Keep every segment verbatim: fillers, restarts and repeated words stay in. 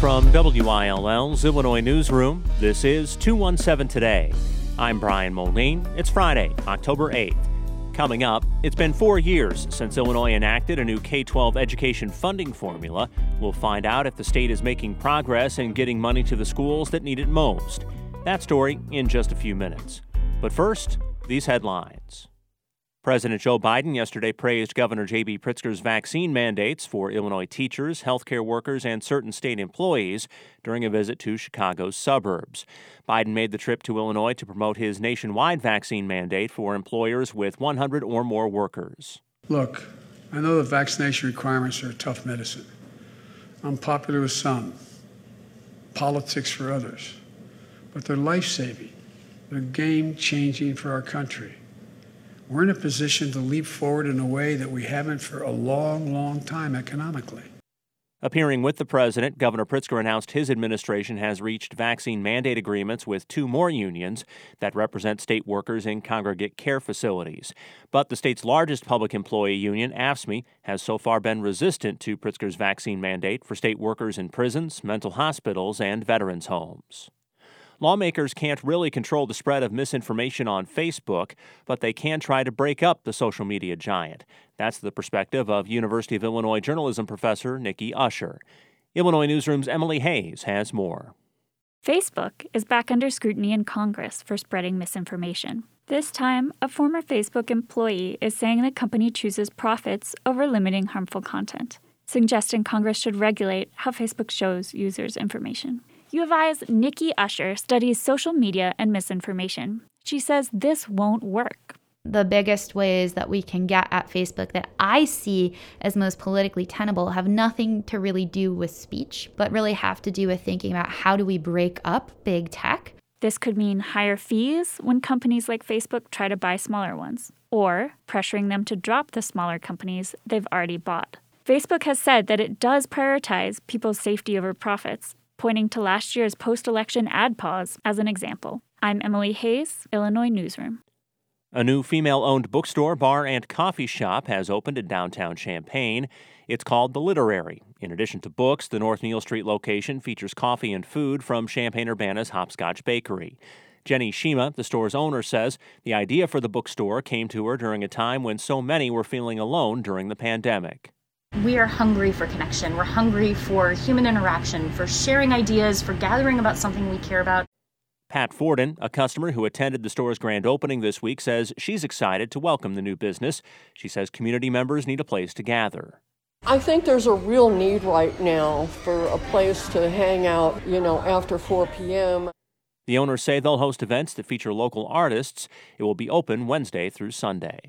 From W I L L's Illinois Newsroom, this is two one seven Today. I'm Brian Moline. It's Friday, October eighth. Coming up, it's been four years since Illinois enacted a new K twelve education funding formula. We'll find out if the state is making progress in getting money to the schools that need it most. That story in just a few minutes. But first, these headlines. President Joe Biden yesterday praised Governor J B Pritzker's vaccine mandates for Illinois teachers, healthcare workers, and certain state employees during a visit to Chicago's suburbs. Biden made the trip to Illinois to promote his nationwide vaccine mandate for employers with one hundred or more workers. Look, I know the vaccination requirements are tough medicine. Unpopular with some, politics for others. But they're life-saving. They're game-changing for our country. We're in a position to leap forward in a way that we haven't for a long, long time economically. Appearing with the president, Governor Pritzker announced his administration has reached vaccine mandate agreements with two more unions that represent state workers in congregate care facilities. But the state's largest public employee union, A F S C M E, has so far been resistant to Pritzker's vaccine mandate for state workers in prisons, mental hospitals, and veterans' homes. Lawmakers can't really control the spread of misinformation on Facebook, but they can try to break up the social media giant. That's the perspective of University of Illinois journalism professor Nikki Usher. Illinois Newsroom's Emily Hayes has more. Facebook is back under scrutiny in Congress for spreading misinformation. This time, a former Facebook employee is saying the company chooses profits over limiting harmful content, suggesting Congress should regulate how Facebook shows users information. U of I's Nikki Usher studies social media and misinformation. She says this won't work. The biggest ways that we can get at Facebook that I see as most politically tenable have nothing to really do with speech, but really have to do with thinking about how do we break up big tech. This could mean higher fees when companies like Facebook try to buy smaller ones, or pressuring them to drop the smaller companies they've already bought. Facebook has said that it does prioritize people's safety over profits, pointing to last year's post-election ad pause as an example. I'm Emily Hayes, Illinois Newsroom. A new female-owned bookstore, bar, and coffee shop has opened in downtown Champaign. It's called The Literary. In addition to books, the North Neal Street location features coffee and food from Champaign-Urbana's Hopscotch Bakery. Jenny Shima, the store's owner, says the idea for the bookstore came to her during a time when so many were feeling alone during the pandemic. We are hungry for connection. We're hungry for human interaction, for sharing ideas, for gathering about something we care about. Pat Forden, a customer who attended the store's grand opening this week, says she's excited to welcome the new business. She says community members need a place to gather. I think there's a real need right now for a place to hang out, you know, after four p.m. The owners say they'll host events that feature local artists. It will be open Wednesday through Sunday.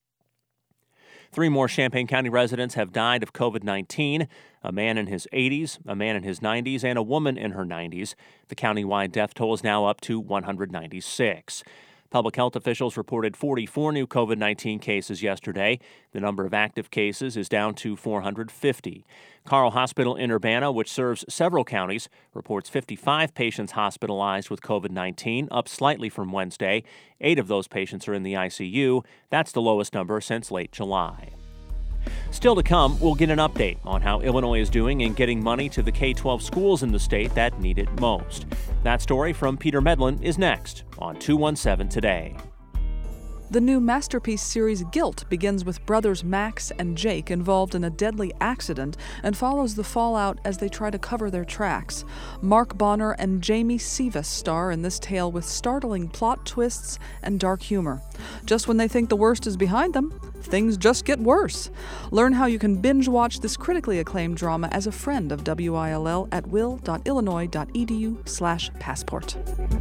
Three more Champaign County residents have died of covid nineteen, a man in his eighties, a man in his nineties, and a woman in her nineties. The countywide death toll is now up to one hundred ninety-six. Public health officials reported forty-four new covid nineteen cases yesterday. The number of active cases is down to four hundred fifty. Carle Hospital in Urbana, which serves several counties, reports fifty-five patients hospitalized with covid nineteen, up slightly from Wednesday. Eight of those patients are in the I C U. That's the lowest number since late July. Still to come, we'll get an update on how Illinois is doing in getting money to the K twelve schools in the state that need it most. That story from Peter Medlin is next on two one seven Today. The new Masterpiece series Guilt begins with brothers Max and Jake involved in a deadly accident and follows the fallout as they try to cover their tracks. Mark Bonner and Jamie Sivas star in this tale with startling plot twists and dark humor. Just when they think the worst is behind them, things just get worse. Learn how you can binge watch this critically acclaimed drama as a friend of W I L L at will.illinois.edu slash passport.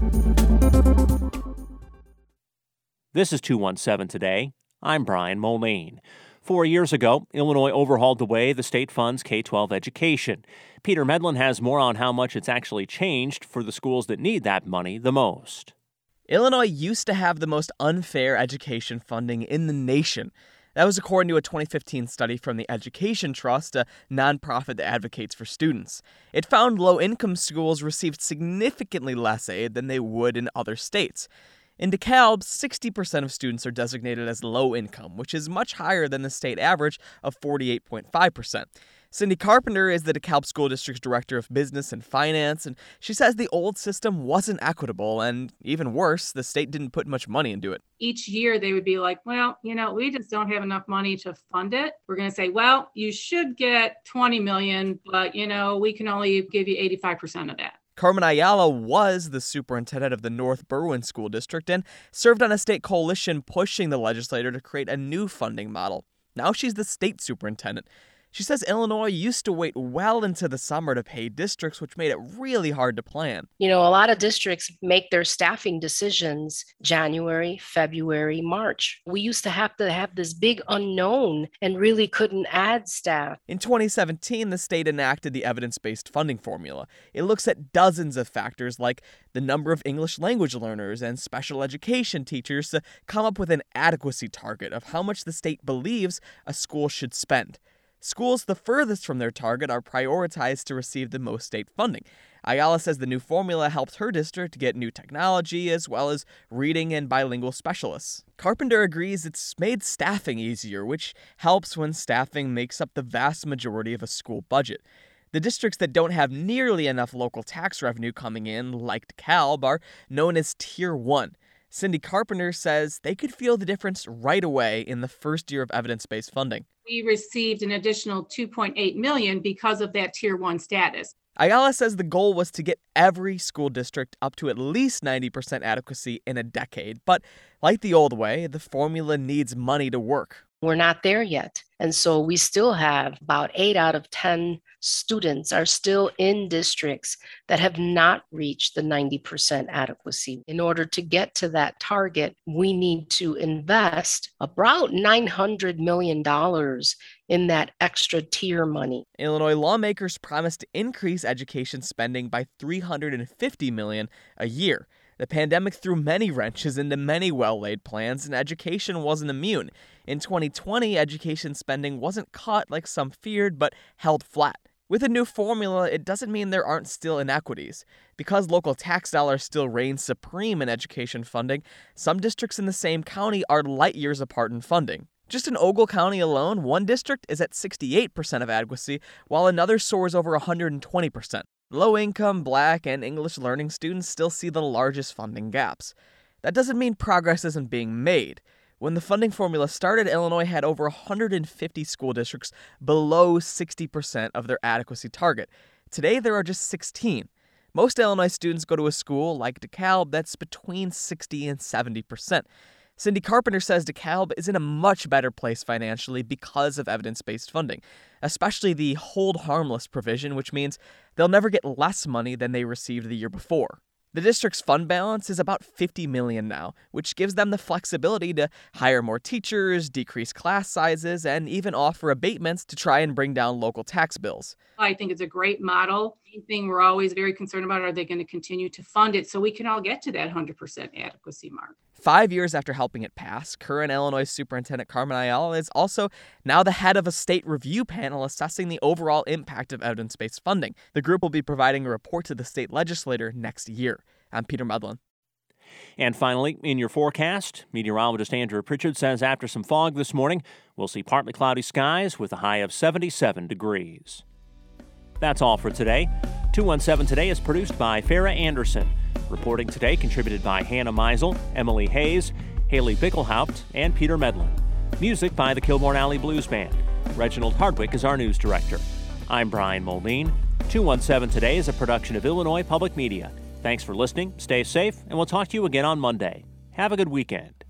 This is two one seven Today. I'm Brian Moline. Four years ago, Illinois overhauled the way the state funds K twelve education. Peter Medlin has more on how much it's actually changed for the schools that need that money the most. Illinois used to have the most unfair education funding in the nation. That was according to a twenty fifteen study from the Education Trust, a nonprofit that advocates for students. It found low-income schools received significantly less aid than they would in other states. In DeKalb, sixty percent of students are designated as low income, which is much higher than the state average of forty-eight point five percent. Cindy Carpenter is the DeKalb School District's Director of Business and Finance, and she says the old system wasn't equitable, and even worse, the state didn't put much money into it. Each year they would be like, well, you know, we just don't have enough money to fund it. We're going to say, well, you should get twenty million dollars, but, you know, we can only give you eighty-five percent of that. Carmen Ayala was the superintendent of the North Berwyn School District and served on a state coalition pushing the legislature to create a new funding model. Now she's the state superintendent. She says Illinois used to wait well into the summer to pay districts, which made it really hard to plan. You know, a lot of districts make their staffing decisions January, February, March. We used to have to have this big unknown and really couldn't add staff. In twenty seventeen, the state enacted the evidence-based funding formula. It looks at dozens of factors like the number of English language learners and special education teachers to come up with an adequacy target of how much the state believes a school should spend. Schools the furthest from their target are prioritized to receive the most state funding. Ayala says the new formula helped her district get new technology as well as reading and bilingual specialists. Carpenter agrees it's made staffing easier, which helps when staffing makes up the vast majority of a school budget. The districts that don't have nearly enough local tax revenue coming in, like DeKalb, are known as Tier one. Cindy Carpenter says they could feel the difference right away in the first year of evidence-based funding. We received an additional two point eight million dollars because of that Tier one status. Ayala says the goal was to get every school district up to at least ninety percent adequacy in a decade. But like the old way, the formula needs money to work. We're not there yet. And so we still have about eight out of ten students are still in districts that have not reached the ninety percent adequacy. In order to get to that target, we need to invest about nine hundred million dollars in that extra tier money. Illinois lawmakers promised to increase education spending by three hundred fifty million dollars a year. The pandemic threw many wrenches into many well-laid plans, and education wasn't immune. In twenty twenty, education spending wasn't cut like some feared, but held flat. With a new formula, it doesn't mean there aren't still inequities. Because local tax dollars still reign supreme in education funding, some districts in the same county are light years apart in funding. Just in Ogle County alone, one district is at sixty-eight percent of adequacy, while another soars over one hundred twenty percent. Low-income, Black, and English learning students still see the largest funding gaps. That doesn't mean progress isn't being made. When the funding formula started, Illinois had over one hundred fifty school districts below sixty percent of their adequacy target. Today, there are just sixteen. Most Illinois students go to a school like DeKalb that's between sixty and seventy percent. Cindy Carpenter says DeKalb is in a much better place financially because of evidence-based funding, especially the hold harmless provision, which means they'll never get less money than they received the year before. The district's fund balance is about fifty million dollars now, which gives them the flexibility to hire more teachers, decrease class sizes, and even offer abatements to try and bring down local tax bills. I think it's a great model. The thing we're always very concerned about, are they going to continue to fund it so we can all get to that one hundred percent adequacy mark? Five years after helping it pass, current Illinois Superintendent Carmen Ayala is also now the head of a state review panel assessing the overall impact of evidence-based funding. The group will be providing a report to the state legislature next year. I'm Peter Medlin. And finally, in your forecast, meteorologist Andrew Pritchard says after some fog this morning, we'll see partly cloudy skies with a high of seventy-seven degrees. That's all for today. two one seven Today is produced by Farah Anderson. Reporting today contributed by Hannah Meisel, Emily Hayes, Haley Bickelhaupt, and Peter Medlin. Music by the Kilbourne Alley Blues Band. Reginald Hardwick is our news director. I'm Brian Moline. two one seven Today is a production of Illinois Public Media. Thanks for listening, stay safe, and we'll talk to you again on Monday. Have a good weekend.